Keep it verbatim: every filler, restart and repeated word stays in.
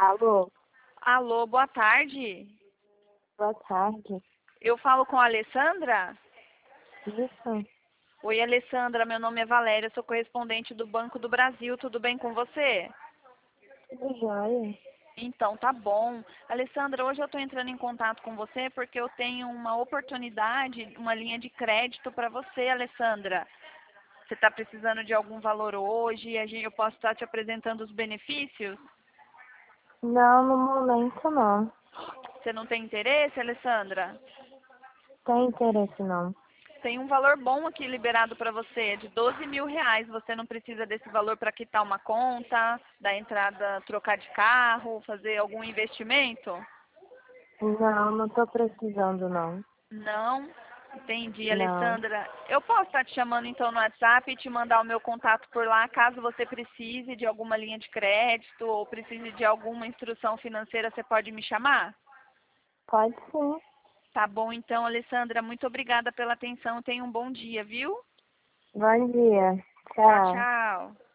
Alô, Alô, boa tarde. boa tarde. Eu falo com a Alessandra? Isso, Oi, Alessandra, meu nome é Valéria, sou correspondente do Banco do Brasil, tudo bem com você? tudo jóia? Então, tá bom. Alessandra, hoje eu estou entrando em contato com você porque eu tenho uma oportunidade, uma linha de crédito para você, Alessandra. Você está precisando de algum valor hoje? A gente, eu posso estar te apresentando os benefícios? Não, no momento não. Você não tem interesse, Alessandra? Tem interesse não. Tem um valor bom aqui liberado para você, é de doze mil reais. Você não precisa desse valor para quitar uma conta, dar entrada, trocar de carro, fazer algum investimento? Não, não tô precisando não. Não? Entendi, Não. Alessandra. Eu posso estar te chamando então no WhatsApp e te mandar o meu contato por lá, caso você precise de alguma linha de crédito ou precise de alguma instrução financeira, você pode me chamar? Pode sim. Tá bom então, Alessandra. Muito obrigada pela atenção. Tenha um bom dia, viu? Bom dia. Tchau, Tchau. tchau.